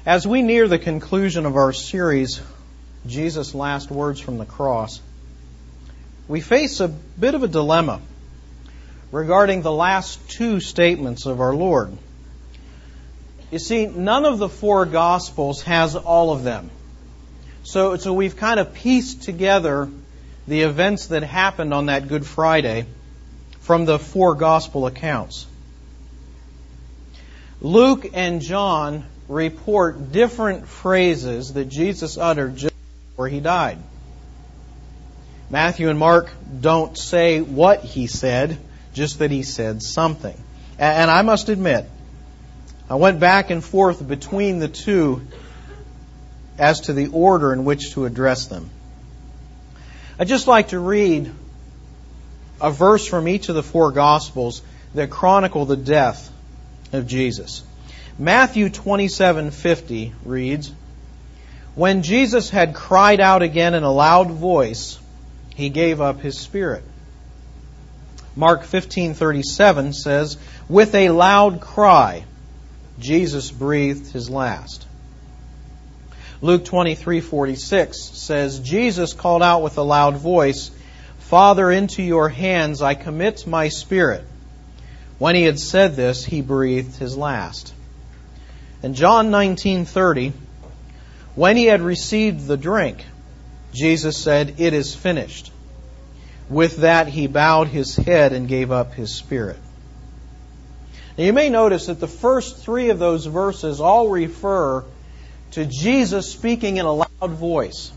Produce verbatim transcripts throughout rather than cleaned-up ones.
As we near the conclusion of our series, Jesus' Last Words from the Cross, we face a bit of a dilemma regarding the last two statements of our Lord. You see, none of the four Gospels has all of them. So, so we've kind of pieced together the events that happened on that Good Friday from the four Gospel accounts. Luke and John report different phrases that Jesus uttered just before He died. Matthew and Mark don't say what He said, just that He said something. And I must admit, I went back and forth between the two as to the order in which to address them. I'd just like to read a verse from each of the four Gospels that chronicle the death of Jesus. Matthew twenty-seven fifty reads, "When Jesus had cried out again in a loud voice, He gave up His spirit." Mark fifteen thirty-seven says, "With a loud cry, Jesus breathed His last." Luke twenty-three forty-six says, "Jesus called out with a loud voice, 'Father, into Your hands I commit my spirit.' When He had said this, He breathed His last." And John nineteen thirty, "When He had received the drink, Jesus said, 'It is finished.' With that He bowed His head and gave up His spirit." Now you may notice that the first three of those verses all refer to Jesus speaking in a loud voice,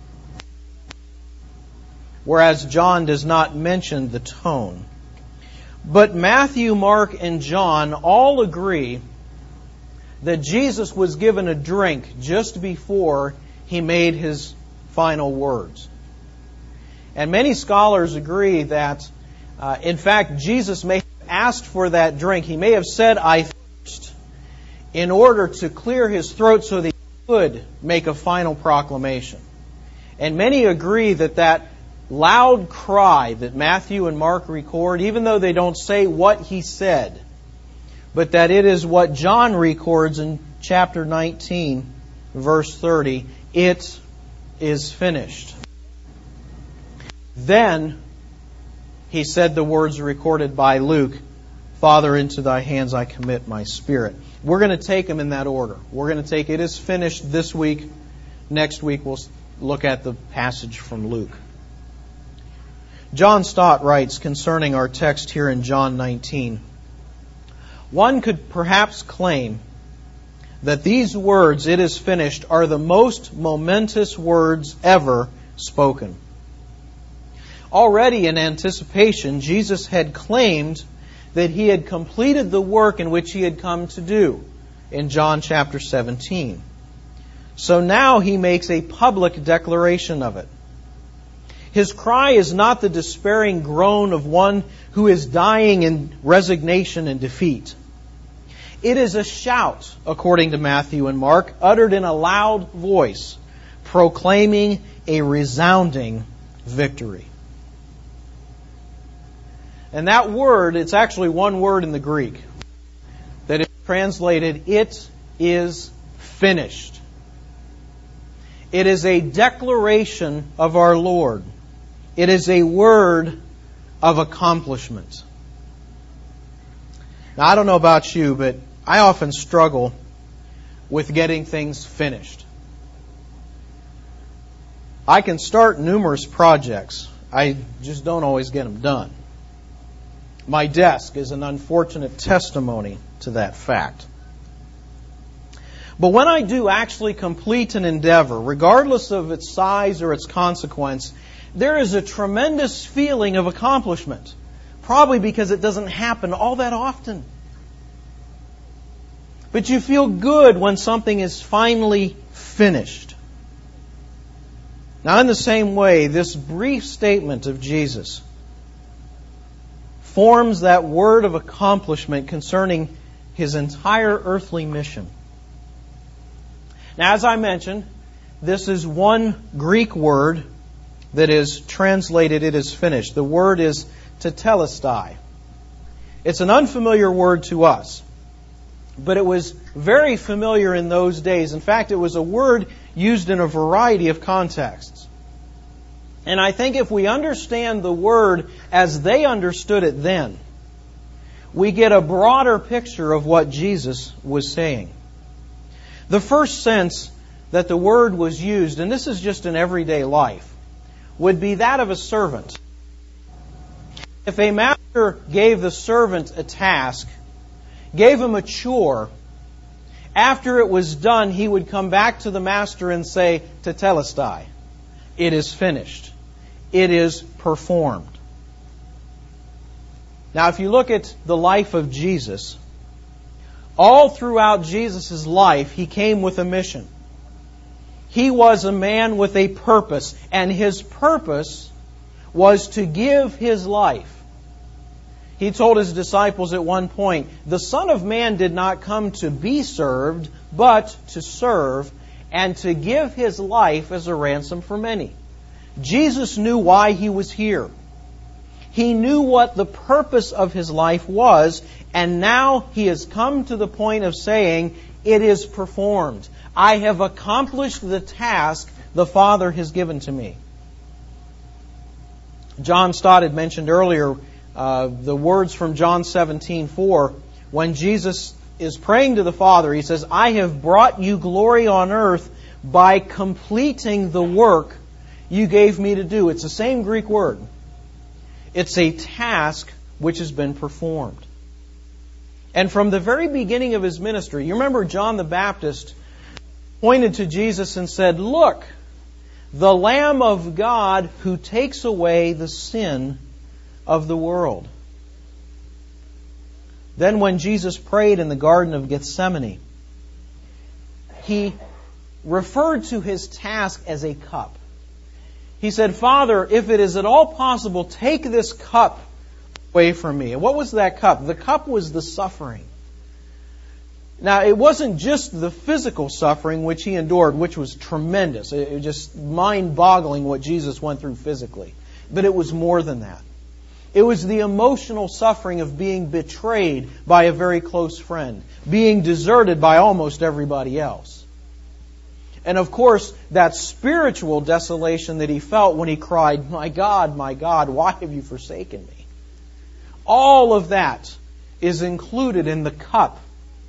whereas John does not mention the tone. But Matthew, Mark, and John all agree that Jesus was given a drink just before He made His final words. And many scholars agree that, uh, in fact, Jesus may have asked for that drink. He may have said, "I thirst," in order to clear His throat so that He could make a final proclamation. And many agree that that loud cry that Matthew and Mark record, even though they don't say what He said, but that it is what John records in chapter nineteen, verse thirty, "It is finished." Then He said the words recorded by Luke, "Father, into Thy hands I commit my spirit." We're going to take them in that order. We're going to take "It is finished" this week. Next week we'll look at the passage from Luke. John Stott writes concerning our text here in John nineteen, "One could perhaps claim that these words, 'It is finished,' are the most momentous words ever spoken." Already in anticipation, Jesus had claimed that He had completed the work in which He had come to do in John chapter seventeen. So now He makes a public declaration of it. His cry is not the despairing groan of one who is dying in resignation and defeat. It is a shout, according to Matthew and Mark, uttered in a loud voice, proclaiming a resounding victory. And that word, it's actually one word in the Greek that is translated, "It is finished." It is a declaration of our Lord. It is a word of accomplishment. Now, I don't know about you, but I often struggle with getting things finished. I can start numerous projects. I just don't always get them done. My desk is an unfortunate testimony to that fact. But when I do actually complete an endeavor, regardless of its size or its consequence, there is a tremendous feeling of accomplishment. Probably because it doesn't happen all that often. But you feel good when something is finally finished. Now, in the same way, this brief statement of Jesus forms that word of accomplishment concerning His entire earthly mission. Now, as I mentioned, this is one Greek word that is translated, "It is finished." The word is tetelestai. It's an unfamiliar word to us, but it was very familiar in those days. In fact, it was a word used in a variety of contexts. And I think if we understand the word as they understood it then, we get a broader picture of what Jesus was saying. The first sense that the word was used, and this is just in everyday life, would be that of a servant. If a master gave the servant a task, gave him a chore, after it was done, he would come back to the master and say, "Tetelestai," it is finished. It is performed. Now, if you look at the life of Jesus, all throughout Jesus' life, He came with a mission. He was a man with a purpose, and His purpose was to give His life. He told His disciples at one point, "The Son of Man did not come to be served, but to serve, and to give His life as a ransom for many." Jesus knew why He was here. He knew what the purpose of His life was, and now He has come to the point of saying, "It is performed. I have accomplished the task the Father has given to me." John Stott had mentioned earlier uh, the words from John seventeen four. When Jesus is praying to the Father, He says, "I have brought you glory on earth by completing the work you gave me to do." It's the same Greek word. It's a task which has been performed. And from the very beginning of His ministry, you remember John the Baptist pointed to Jesus and said, "Look, the Lamb of God who takes away the sin of the world." Then when Jesus prayed in the Garden of Gethsemane, He referred to His task as a cup. He said, "Father, if it is at all possible, take this cup away from me." And what was that cup? The cup was the suffering. Now, it wasn't just the physical suffering which He endured, which was tremendous. It was just mind-boggling what Jesus went through physically. But it was more than that. It was the emotional suffering of being betrayed by a very close friend, being deserted by almost everybody else. And of course, that spiritual desolation that He felt when He cried, "My God, my God, why have you forsaken me?" All of that is included in the cup.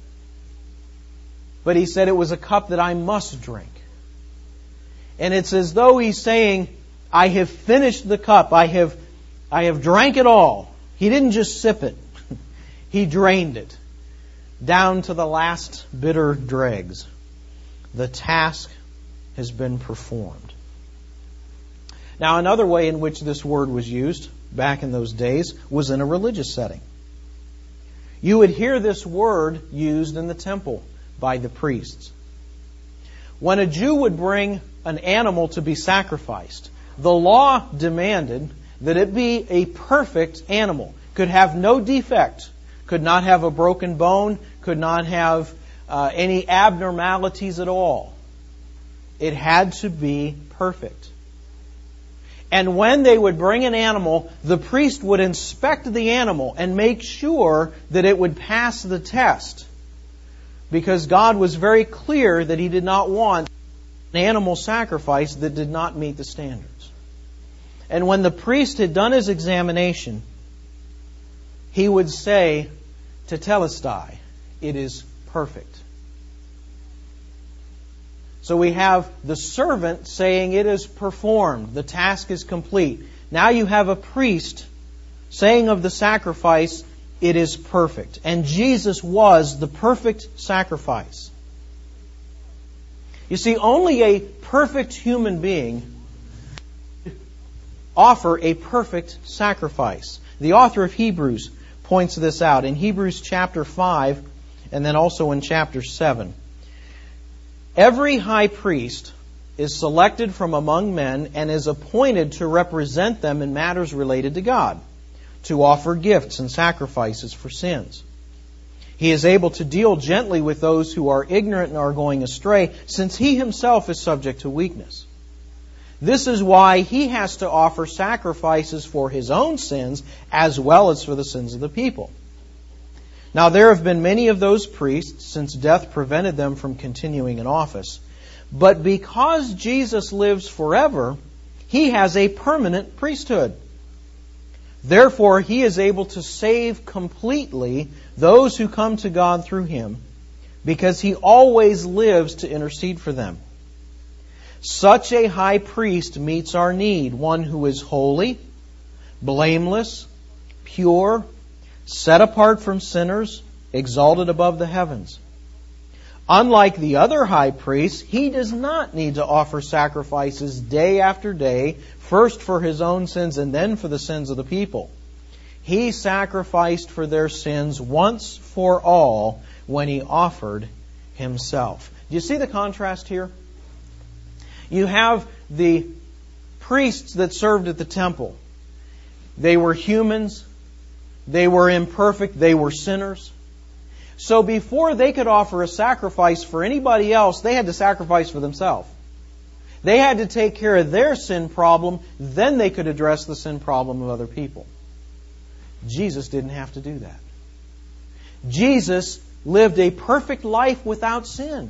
But He said it was a cup that I must drink. And it's as though He's saying, "I have finished the cup. I have, I have drank it all." He didn't just sip it. He drained it down to the last bitter dregs. The task has been performed. Now, another way in which this word was used back in those days was in a religious setting. You would hear this word used in the temple by the priests. When a Jew would bring an animal to be sacrificed, the law demanded that it be a perfect animal, could have no defect, could not have a broken bone, could not have Uh, any abnormalities at all. It had to be perfect. And when they would bring an animal, the priest would inspect the animal and make sure that it would pass the test. Because God was very clear that He did not want an animal sacrifice that did not meet the standards. And when the priest had done his examination, he would say, "Tetelestai," it is perfect. So we have the servant saying it is performed. The task is complete. Now you have a priest saying of the sacrifice, it is perfect. And Jesus was the perfect sacrifice. You see, only a perfect human being offer a perfect sacrifice. The author of Hebrews points this out in Hebrews chapter five and then also in chapter seven. Every high priest is selected from among men and is appointed to represent them in matters related to God, to offer gifts and sacrifices for sins. He is able to deal gently with those who are ignorant and are going astray, since He Himself is subject to weakness. This is why He has to offer sacrifices for His own sins as well as for the sins of the people. Now there have been many of those priests, since death prevented them from continuing in office. But because Jesus lives forever, He has a permanent priesthood. Therefore, He is able to save completely those who come to God through Him, because He always lives to intercede for them. Such a high priest meets our need, one who is holy, blameless, pure, set apart from sinners, exalted above the heavens. Unlike the other high priests, He does not need to offer sacrifices day after day, first for His own sins and then for the sins of the people. He sacrificed for their sins once for all when He offered Himself. Do you see the contrast here? You have the priests that served at the temple. They were humans. They were imperfect. They were sinners. So before they could offer a sacrifice for anybody else, they had to sacrifice for themselves. They had to take care of their sin problem, then they could address the sin problem of other people. Jesus didn't have to do that. Jesus lived a perfect life without sin.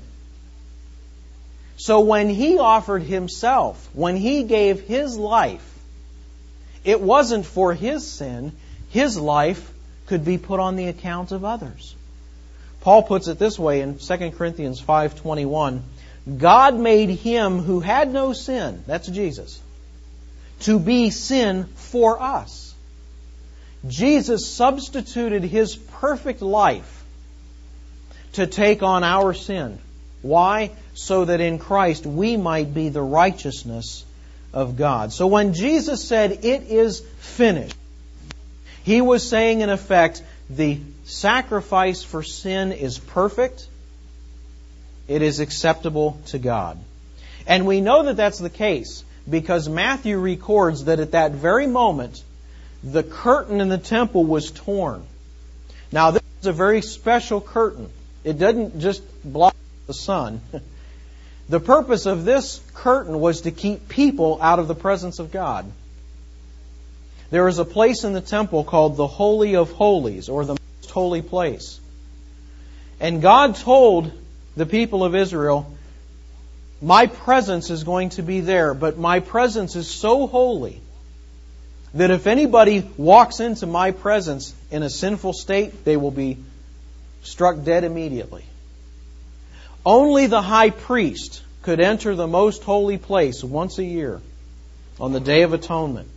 So when He offered Himself, when He gave His life, it wasn't for His sin. His life could be put on the account of others. Paul puts it this way in Second Corinthians five twenty-one. God made Him who had no sin, that's Jesus, to be sin for us. Jesus substituted His perfect life to take on our sin. Why? So that in Christ we might be the righteousness of God. So when Jesus said, "It is finished," He was saying, in effect, the sacrifice for sin is perfect. It is acceptable to God. And we know that that's the case because Matthew records that at that very moment, the curtain in the temple was torn. Now, this is a very special curtain. It doesn't just block the sun. The purpose of this curtain was to keep people out of the presence of God. There is a place in the temple called the Holy of Holies, or the Most Holy Place. And God told the people of Israel, "My presence is going to be there, but my presence is so holy that if anybody walks into my presence in a sinful state, they will be struck dead immediately." Only the high priest could enter the most holy place once a year on the Day of Atonement.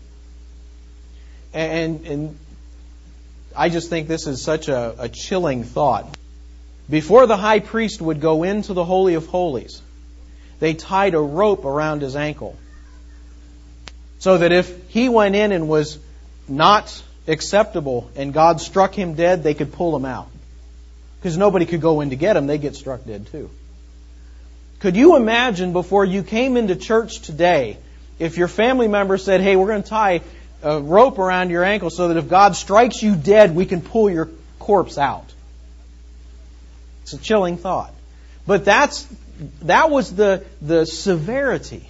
And, and I just think this is such a, a chilling thought. Before the high priest would go into the Holy of Holies, they tied a rope around his ankle, so that if he went in and was not acceptable and God struck him dead, they could pull him out. Because nobody could go in to get him, they'd get struck dead too. Could you imagine before you came into church today, if your family member said, "Hey, we're going to tie a rope around your ankle so that if God strikes you dead, we can pull your corpse out"? It's a chilling thought. But that's that was the, the severity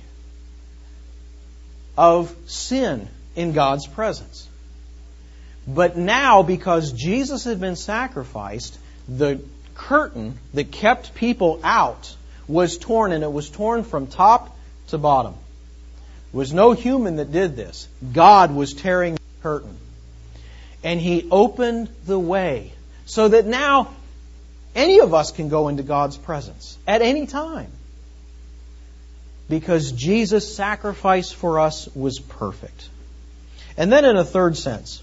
of sin in God's presence. But now, because Jesus had been sacrificed, the curtain that kept people out was torn, and it was torn from top to bottom. There was no human that did this. God was tearing the curtain. And He opened the way so that now any of us can go into God's presence at any time. Because Jesus' sacrifice for us was perfect. And then in a third sense,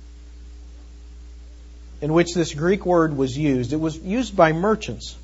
in which this Greek word was used, it was used by merchants.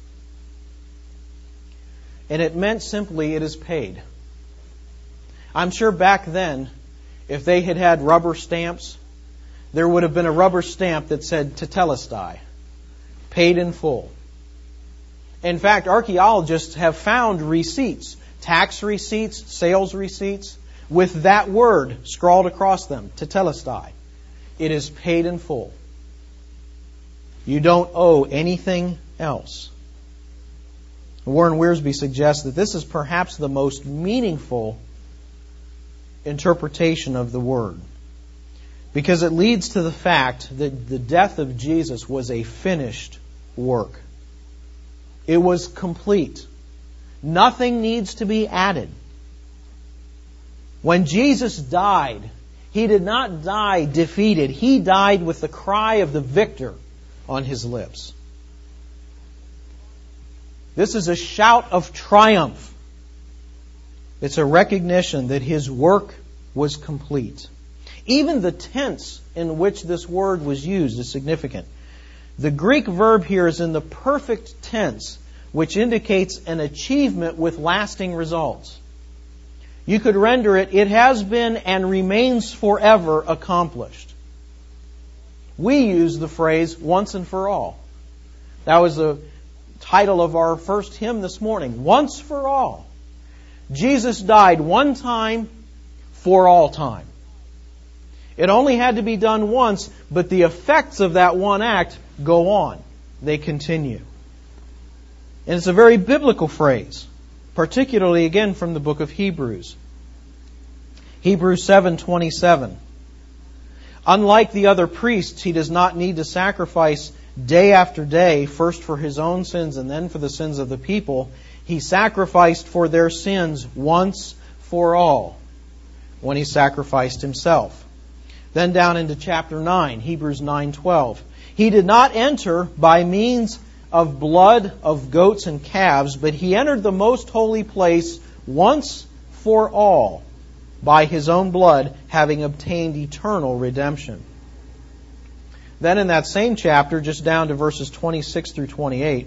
And it meant simply, it is paid. I'm sure back then, if they had had rubber stamps, there would have been a rubber stamp that said tetelestai, paid in full. In fact, archaeologists have found receipts, tax receipts, sales receipts, with that word scrawled across them, tetelestai. It is paid in full. You don't owe anything else. Warren Wiersbe suggests that this is perhaps the most meaningful interpretation of the word. Because it leads to the fact that the death of Jesus was a finished work. It was complete. Nothing needs to be added. When Jesus died, He did not die defeated. He died with the cry of the victor on His lips. This is a shout of triumph. It's a recognition that His work was complete. Even the tense in which this word was used is significant. The Greek verb here is in the perfect tense, which indicates an achievement with lasting results. You could render it, it has been and remains forever accomplished. We use the phrase once and for all. That was the title of our first hymn this morning. Once for all. Jesus died one time for all time. It only had to be done once, but the effects of that one act go on. They continue. And it's a very biblical phrase, particularly again from the book of Hebrews. Hebrews seven twenty-seven. Unlike the other priests, He does not need to sacrifice day after day, first for His own sins and then for the sins of the people. He sacrificed for their sins once for all when He sacrificed Himself. Then down into chapter nine, Hebrews nine twelve. He did not enter by means of blood of goats and calves, but He entered the most holy place once for all by His own blood, having obtained eternal redemption. Then in that same chapter, just down to verses twenty-six through twenty-eight,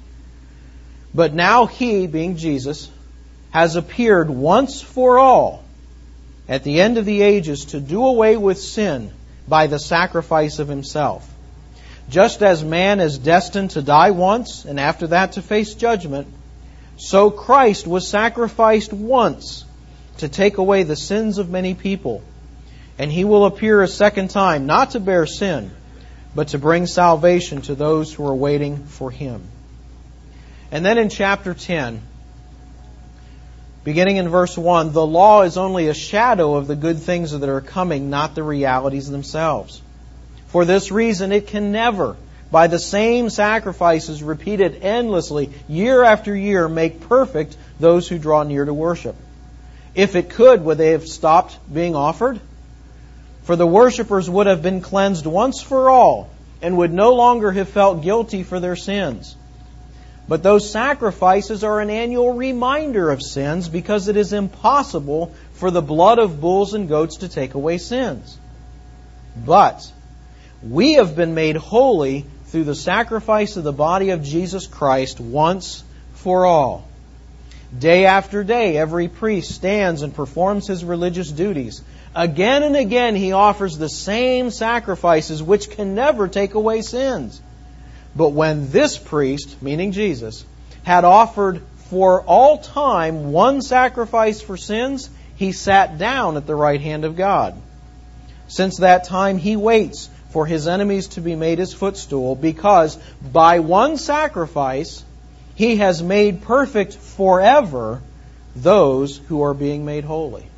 but now He, being Jesus, has appeared once for all at the end of the ages to do away with sin by the sacrifice of Himself. Just as man is destined to die once and after that to face judgment, so Christ was sacrificed once to take away the sins of many people. And He will appear a second time, not to bear sin, but to bring salvation to those who are waiting for Him. And then in chapter ten, beginning in verse one, the law is only a shadow of the good things that are coming, not the realities themselves. For this reason, it can never, by the same sacrifices repeated endlessly, year after year, make perfect those who draw near to worship. If it could, would they have stopped being offered? For the worshippers would have been cleansed once for all, and would no longer have felt guilty for their sins. But those sacrifices are an annual reminder of sins, because it is impossible for the blood of bulls and goats to take away sins. But we have been made holy through the sacrifice of the body of Jesus Christ once for all. Day after day, every priest stands and performs his religious duties. Again and again, he offers the same sacrifices which can never take away sins. But when this priest, meaning Jesus, had offered for all time one sacrifice for sins, He sat down at the right hand of God. Since that time, He waits for His enemies to be made His footstool, because by one sacrifice, He has made perfect forever those who are being made holy.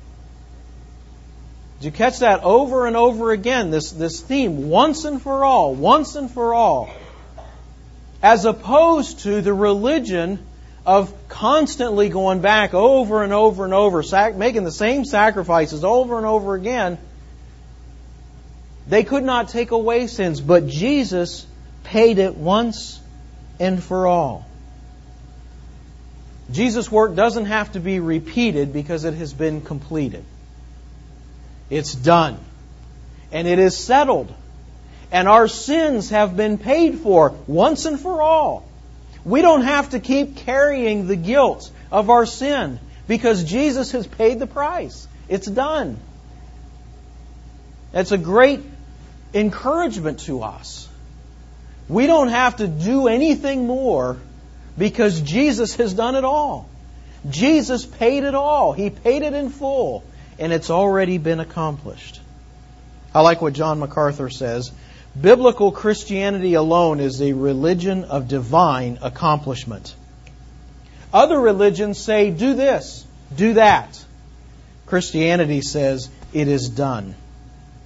Did you catch that over and over again? This, this theme, once and for all, once and for all. As opposed to the religion of constantly going back over and over and over, sac- making the same sacrifices over and over again. They could not take away sins, but Jesus paid it once and for all. Jesus' work doesn't have to be repeated because it has been completed. It's done. And it is settled. And our sins have been paid for once and for all. We don't have to keep carrying the guilt of our sin because Jesus has paid the price. It's done. It's a great encouragement to us. We don't have to do anything more because Jesus has done it all. Jesus paid it all. He paid it in full. And it's already been accomplished. I like what John MacArthur says. Biblical Christianity alone is a religion of divine accomplishment. Other religions say, do this, do that. Christianity says, it is done.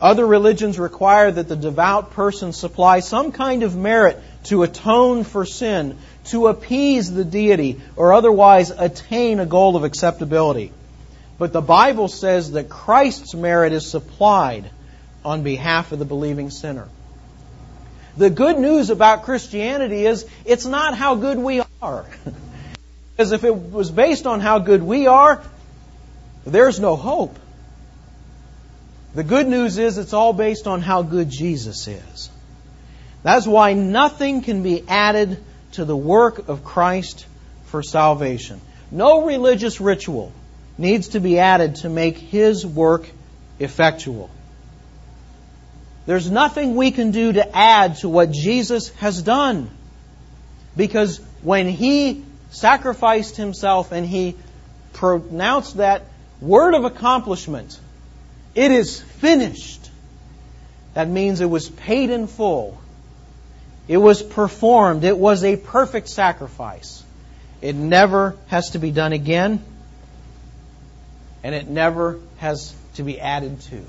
Other religions require that the devout person supply some kind of merit to atone for sin, to appease the deity, or otherwise attain a goal of acceptability. But the Bible says that Christ's merit is supplied on behalf of the believing sinner. The good news about Christianity is it's not how good we are. Because if it was based on how good we are, there's no hope. The good news is it's all based on how good Jesus is. That's why nothing can be added to the work of Christ for salvation. No religious ritual needs to be added to make His work effectual. There's nothing we can do to add to what Jesus has done. Because when He sacrificed Himself and He pronounced that word of accomplishment, it is finished. That means it was paid in full. It was performed. It was a perfect sacrifice. It never has to be done again. And it never has to be added to.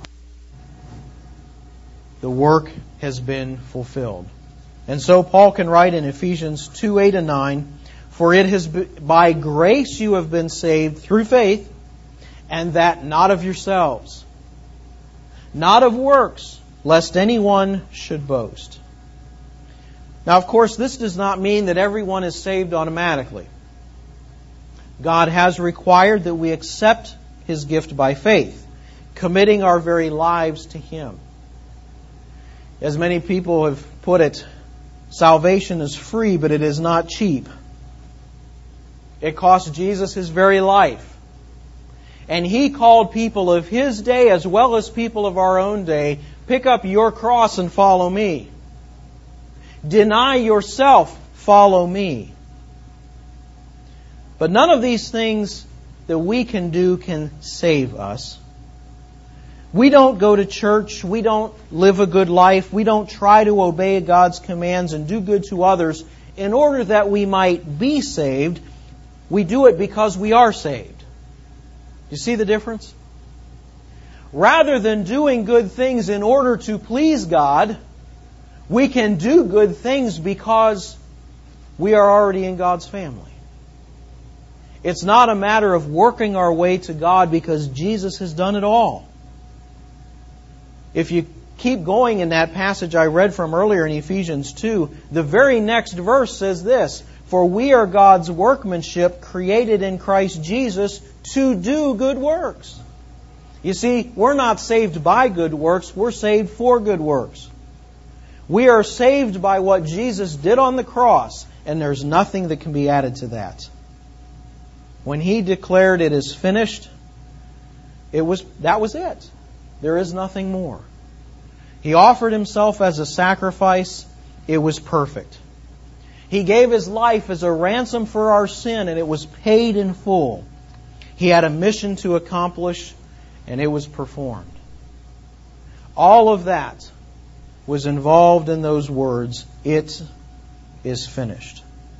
The work has been fulfilled. And so Paul can write in Ephesians two, eight and nine, "For it has been, by grace you have been saved through faith, and that not of yourselves, not of works, lest anyone should boast." Now, of course, this does not mean that everyone is saved automatically. God has required that we accept His gift by faith, committing our very lives to Him. As many people have put it, salvation is free, but it is not cheap. It cost Jesus His very life. And He called people of His day as well as people of our own day, pick up your cross and follow me. Deny yourself, follow me. But none of these things that we can do can save us. We don't go to church. We don't live a good life. We don't try to obey God's commands and do good to others in order that we might be saved. We do it because we are saved. You see the difference? Rather than doing good things in order to please God, we can do good things because we are already in God's family. It's not a matter of working our way to God because Jesus has done it all. If you keep going in that passage I read from earlier in Ephesians two, the very next verse says this, "For we are God's workmanship, created in Christ Jesus to do good works." You see, we're not saved by good works, we're saved for good works. We are saved by what Jesus did on the cross, and there's nothing that can be added to that. When He declared it is finished, it was that was it. There is nothing more. He offered Himself as a sacrifice. It was perfect. He gave His life as a ransom for our sin, and it was paid in full. He had a mission to accomplish, and it was performed. All of that was involved in those words, "It is finished."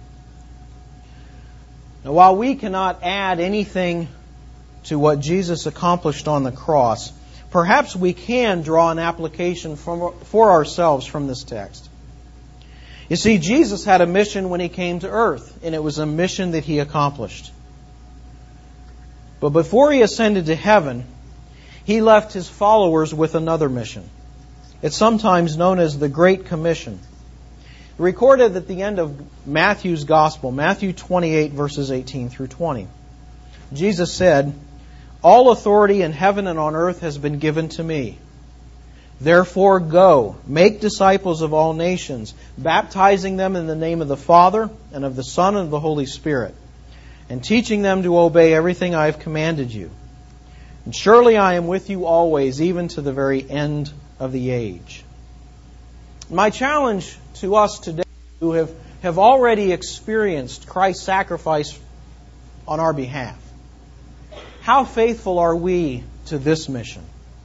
Now, while we cannot add anything to what Jesus accomplished on the cross, perhaps we can draw an application from, for ourselves from this text. You see, Jesus had a mission when He came to earth, and it was a mission that He accomplished. But before He ascended to heaven, He left His followers with another mission. It's sometimes known as the Great Commission. Recorded at the end of Matthew's Gospel, Matthew twenty-eight, verses eighteen through twenty. Jesus said, "All authority in heaven and on earth has been given to me. Therefore go, make disciples of all nations, baptizing them in the name of the Father, and of the Son, and of the Holy Spirit, and teaching them to obey everything I have commanded you. And surely I am with you always, even to the very end of the age." My challenge to us today, who have, have already experienced Christ's sacrifice on our behalf, how faithful are we to this mission?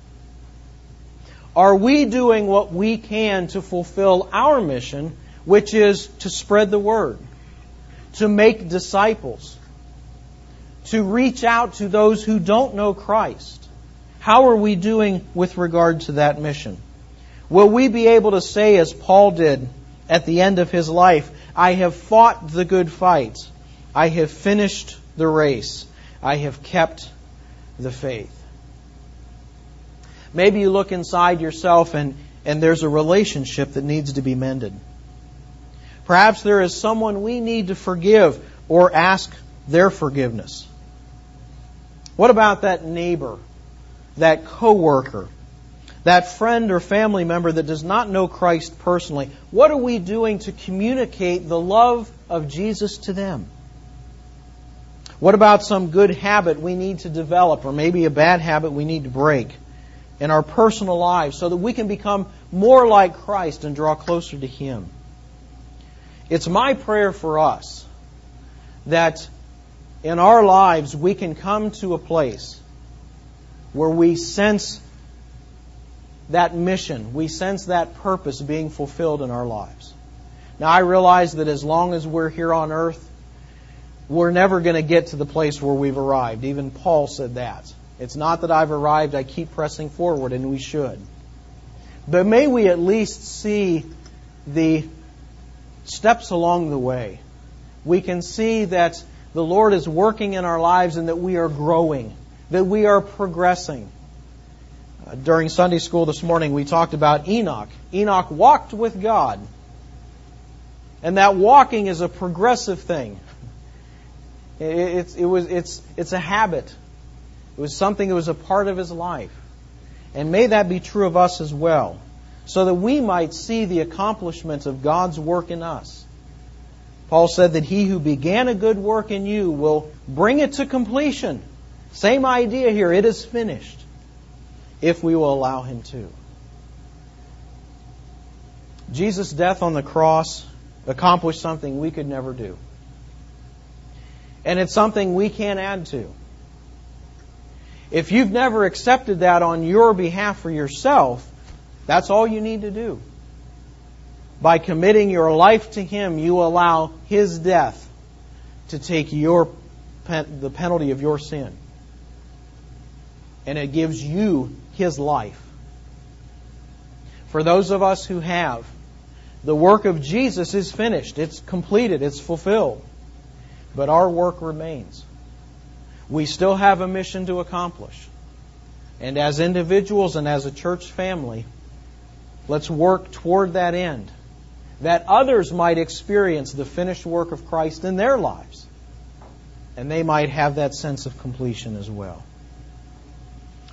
Are we doing what we can to fulfill our mission, which is to spread the word, to make disciples, to reach out to those who don't know Christ, How are we doing with regard to that mission? Will we be able to say, as Paul did at the end of his life, I have fought the good fight. I have finished the race. I have kept the faith. Maybe you look inside yourself and, and there's a relationship that needs to be mended. Perhaps there is someone we need to forgive or ask their forgiveness. What about that neighbor, that coworker, that friend or family member that does not know Christ personally? What are we doing to communicate the love of Jesus to them? What about some good habit we need to develop, or maybe a bad habit we need to break in our personal lives so that we can become more like Christ and draw closer to Him? It's my prayer for us that in our lives we can come to a place where we sense that mission, we sense that purpose being fulfilled in our lives. Now, I realize that as long as we're here on earth, we're never going to get to the place where we've arrived. Even Paul said that. It's not that I've arrived, I keep pressing forward, and we should. But may we at least see the steps along the way. We can see that the Lord is working in our lives and that we are growing, that we are progressing. Uh, during Sunday school this morning, we talked about Enoch. Enoch walked with God. And that walking is a progressive thing. It, it, it was, it's, it's a habit. It was something that was a part of his life. And may that be true of us as well, so that we might see the accomplishments of God's work in us. Paul said that he who began a good work in you will bring it to completion. Same idea here. It is finished, if we will allow Him to. Jesus' death on the cross accomplished something we could never do. And it's something we can't add to. If you've never accepted that on your behalf for yourself, that's all you need to do. By committing your life to Him, you allow His death to take your the penalty of your sin. And it gives you His life. For those of us who have, the work of Jesus is finished. It's completed. It's fulfilled. But our work remains. We still have a mission to accomplish. And as individuals and as a church family, let's work toward that end, that others might experience the finished work of Christ in their lives, and they might have that sense of completion as well.